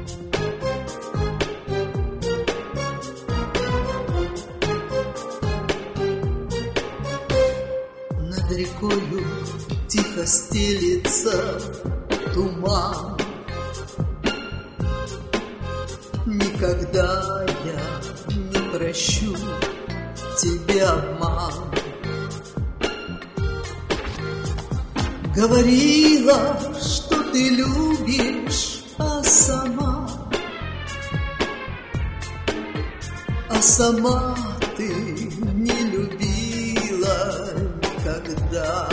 Над рекою тихо стелится туман. Никогда я не прощу тебе обман. Говорила, что ты любишь, а сама ты не любила никогда.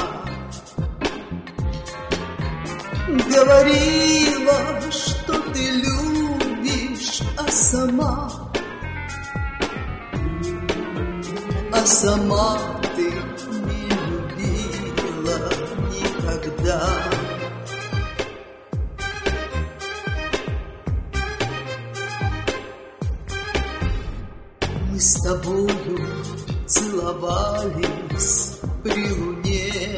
Говорила, что ты любишь, а сама ты не любила никогда. Мы с тобою целовались при луне,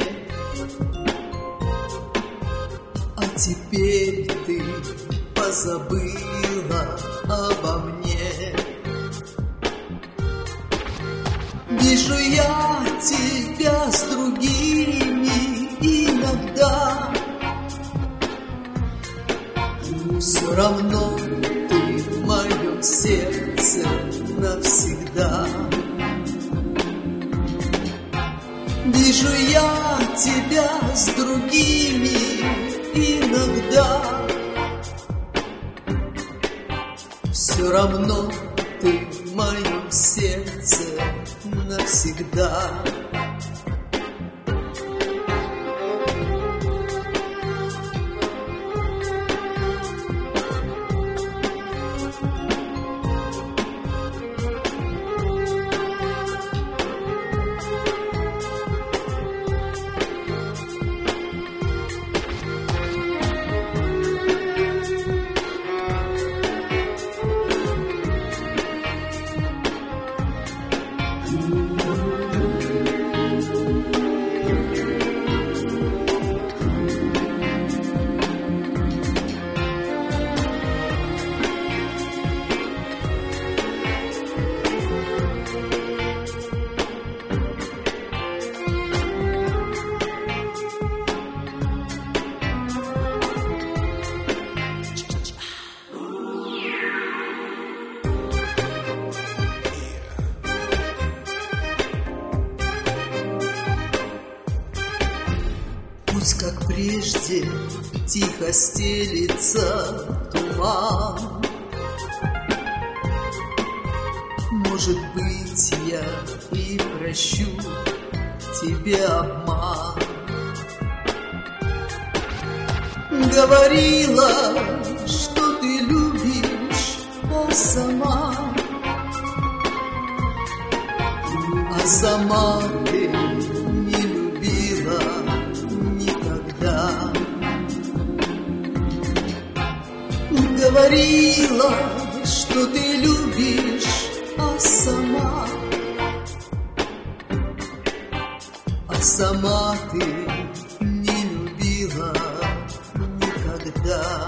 а теперь ты позабыла обо мне. Вижу я тебя с другими иногда, но все равно ты в моем сердце навсегда. Вижу я тебя с другими иногда, все равно ты в моем сердце навсегда. Пусть, как прежде, тихо стелится туман. Может быть, я и прощу тебе обман. Говорила, что ты любишь, а сама ты не любила никогда. Говорила, что ты любишь, а сама ты не любила никогда.